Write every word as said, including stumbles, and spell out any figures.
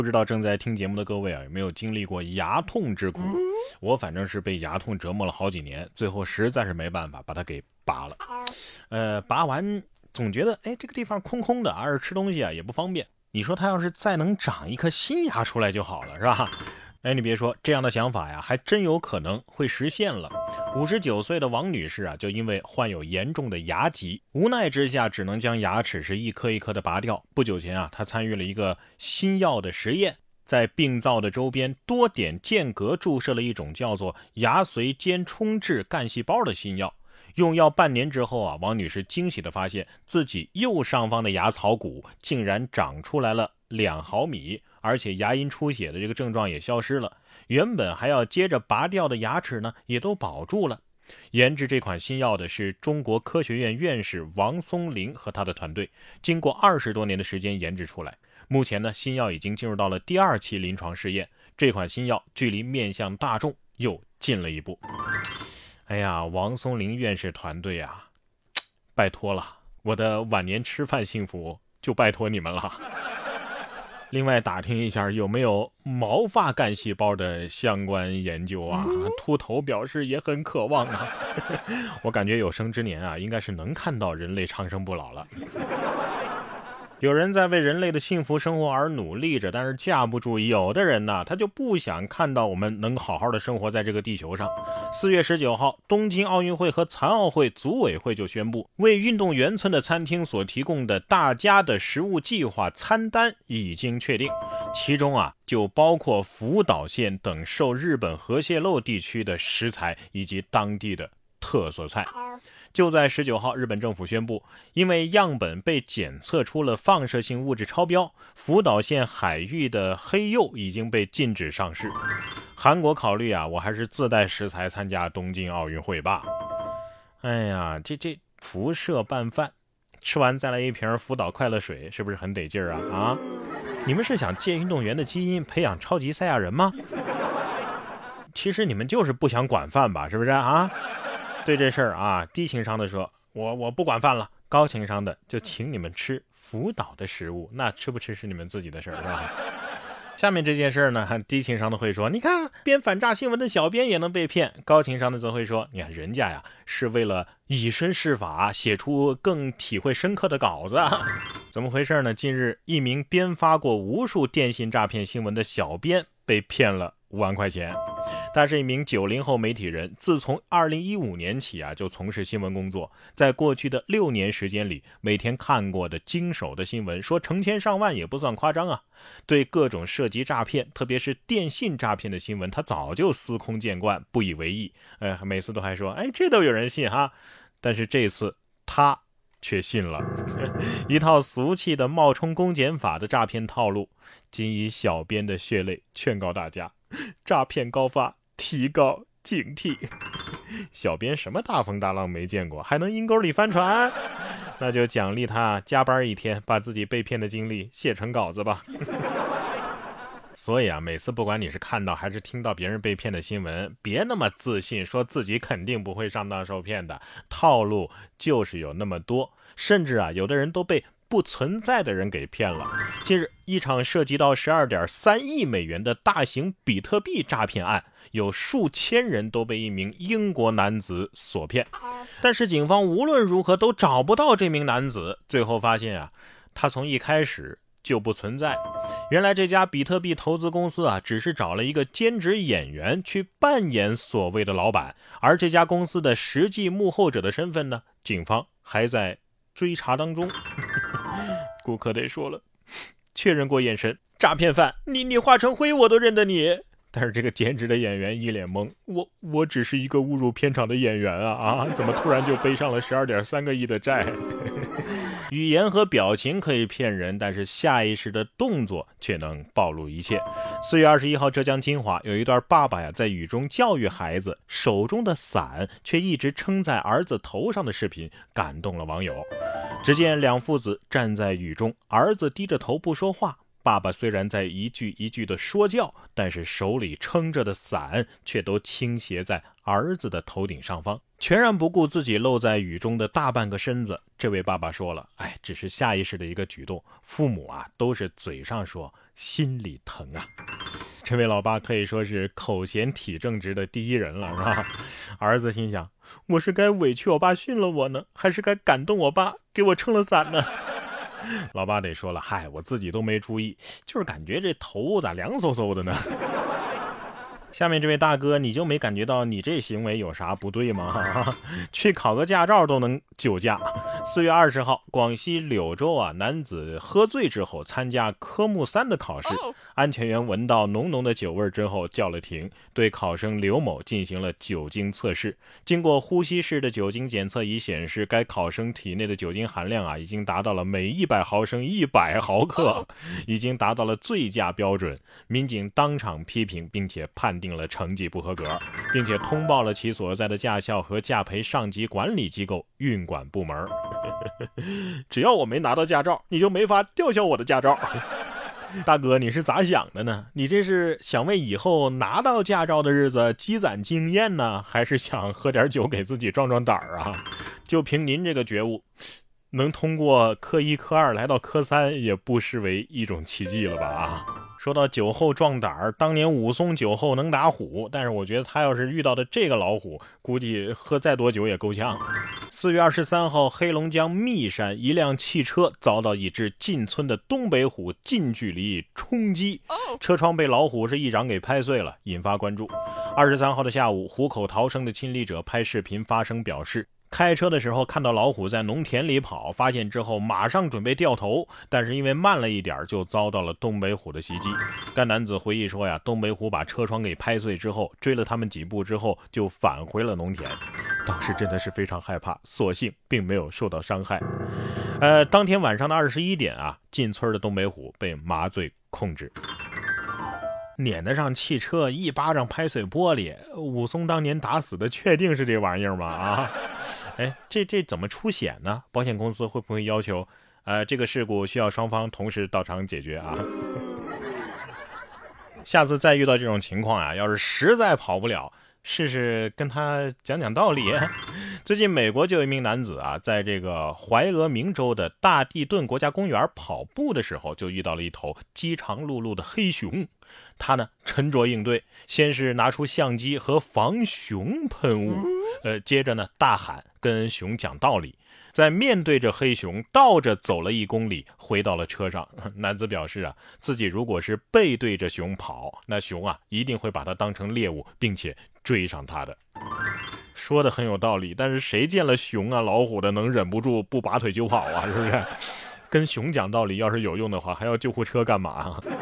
不知道正在听节目的各位啊，有没有经历过牙痛之苦？我反正是被牙痛折磨了好几年，最后实在是没办法把它给拔了。呃，拔完总觉得哎这个地方空空的，而且吃东西啊也不方便。你说他要是再能长一颗新牙出来就好了，是吧？哎，你别说，这样的想法呀，还真有可能会实现了。五十九岁的王女士啊，就因为患有严重的牙疾，无奈之下只能将牙齿是一颗一颗的拔掉。不久前啊，她参与了一个新药的实验，在病灶的周边多点间隔注射了一种叫做牙髓间充质干细胞的新药。用药半年之后啊，王女士惊喜地发现自己右上方的牙槽骨竟然长出来了两毫米，而且牙龈出血的这个症状也消失了。原本还要接着拔掉的牙齿呢，也都保住了。研制这款新药的是中国科学院院士王松龄和他的团队，经过二十多年的时间研制出来。目前呢，新药已经进入到了第二期临床试验，这款新药距离面向大众又近了一步。哎呀，王松龄院士团队啊，拜托了，我的晚年吃饭幸福就拜托你们了。另外打听一下有没有毛发干细胞的相关研究啊？秃头表示也很渴望啊。我感觉有生之年啊，应该是能看到人类长生不老了。有人在为人类的幸福生活而努力着，但是架不住有的人呢，他就不想看到我们能好好的生活在这个地球上。四月十九号，东京奥运会和残奥会组委会就宣布，为运动员村的餐厅所提供的大家的食物计划餐单已经确定，其中啊就包括福岛县等受日本核泄漏地区的食材以及当地的特色菜。就在十九号，日本政府宣布，因为样本被检测出了放射性物质超标，福岛县海域的黑鼬已经被禁止上市。韩国考虑啊，我还是自带食材参加东京奥运会吧。哎呀，这这辐射拌饭，吃完再来一瓶福岛快乐水，是不是很得劲儿啊？啊，你们是想借运动员的基因培养超级赛亚人吗？其实你们就是不想管饭吧，是不是啊？对这事儿啊，低情商的说我我不管饭了，高情商的就请你们吃福岛的食物，那吃不吃是你们自己的事儿，是吧？下面这件事儿呢，低情商的会说，你看编反诈新闻的小编也能被骗，高情商的则会说，你看人家呀是为了以身试法，写出更体会深刻的稿子。怎么回事呢？近日一名编发过无数电信诈骗新闻的小编被骗了五万块钱。他是一名九零后媒体人，自从二零一五年起啊，就从事新闻工作。在过去的六年时间里，每天看过的经手的新闻，说成千上万也不算夸张啊。对各种涉及诈骗，特别是电信诈骗的新闻，他早就司空见惯，不以为意。呃，每次都还说，哎，这都有人信哈。但是这次他却信了，一套俗气的冒充公检法的诈骗套路。仅以小编的血泪劝告大家，诈骗高发，提高警惕。小编什么大风大浪没见过，还能阴沟里翻船？那就奖励他加班一天，把自己被骗的经历写成稿子吧。所以啊，每次不管你是看到还是听到别人被骗的新闻，别那么自信，说自己肯定不会上当受骗的。套路就是有那么多，甚至啊，有的人都被不存在的人给骗了。近日，一场涉及到 十二点三亿美元的大型比特币诈骗案，有数千人都被一名英国男子所骗，但是警方无论如何都找不到这名男子。最后发现啊，他从一开始就不存在。原来这家比特币投资公司啊，只是找了一个兼职演员去扮演所谓的老板，而这家公司的实际幕后者的身份呢，警方还在追查当中。顾客得说了，确认过眼神，诈骗犯，你你化成灰我都认得你。但是这个兼职的演员一脸懵，我我只是一个误入片场的演员啊啊！怎么突然就背上了 十二点三个亿的债？语言和表情可以骗人，但是下意识的动作却能暴露一切。四月二十一号，浙江金华有一段爸爸呀在雨中教育孩子，手中的伞却一直撑在儿子头上的视频，感动了网友。只见两父子站在雨中，儿子低着头不说话， 爸爸虽然在一句一句的说教，但是手里撑着的伞却都倾斜在儿子的头顶上方，全然不顾自己露在雨中的大半个身子。这位爸爸说了，哎，只是下意识的一个举动，父母啊都是嘴上说，心里疼啊。这位老爸可以说是口嫌体正直的第一人了，是吧？儿子心想，我是该委屈我爸训了我呢，还是该感动我爸给我撑了伞呢？老爸得说了，嗨，我自己都没注意，就是感觉这头咋凉飕飕的呢？下面这位大哥，你就没感觉到你这行为有啥不对吗？去考个驾照都能酒驾。四月二十号，广西柳州啊，男子喝醉之后参加科目三的考试，安全员闻到浓浓的酒味之后叫了停，对考生刘某进行了酒精测试。经过呼吸式的酒精检测仪显示，该考生体内的酒精含量啊，已经达到了每一百毫升一百毫克，已经达到了醉驾标准。民警当场批评，并且判定了成绩不合格，并且通报了其所在的驾校和驾培上级管理机构运管部门。只要我没拿到驾照，你就没法吊销我的驾照。大哥，你是咋想的呢？你这是想为以后拿到驾照的日子积攒经验呢，还是想喝点酒给自己壮壮胆儿啊？就凭您这个觉悟，能通过科一科二来到科三，也不失为一种奇迹了吧？啊！说到酒后壮胆儿，当年武松酒后能打虎，但是我觉得他要是遇到的这个老虎，估计喝再多酒也够呛。四月二十三号，黑龙江密山一辆汽车遭到一只进村的东北虎近距离冲击，车窗被老虎是一掌给拍碎了，引发关注。二十三号的下午，虎口逃生的亲历者拍视频发声表示，开车的时候看到老虎在农田里跑，发现之后马上准备掉头，但是因为慢了一点，就遭到了东北虎的袭击。该男子回忆说呀，东北虎把车窗给拍碎之后，追了他们几步之后就返回了农田。当时真的是非常害怕，所幸并没有受到伤害。呃，当天晚上的二十一点啊，进村的东北虎被麻醉控制。撵得上汽车，一巴掌拍碎玻璃，武松当年打死的确定是这玩意儿吗？啊，哎，这这怎么出险呢？保险公司会不会要求，呃，这个事故需要双方同时到场解决啊？下次再遇到这种情况啊，要是实在跑不了，试试跟他讲讲道理。最近美国就有一名男子啊，在这个怀俄明州的大地顿国家公园跑步的时候，就遇到了一头饥肠辘辘的黑熊。他呢沉着应对，先是拿出相机和防熊喷雾，呃，接着呢大喊跟熊讲道理，在面对着黑熊倒着走了一公里，回到了车上。男子表示啊，自己如果是背对着熊跑，那熊啊一定会把他当成猎物，并且追上他的。说的很有道理，但是谁见了熊啊老虎的能忍不住不拔腿就跑啊？是不是？跟熊讲道理要是有用的话，还要救护车干嘛？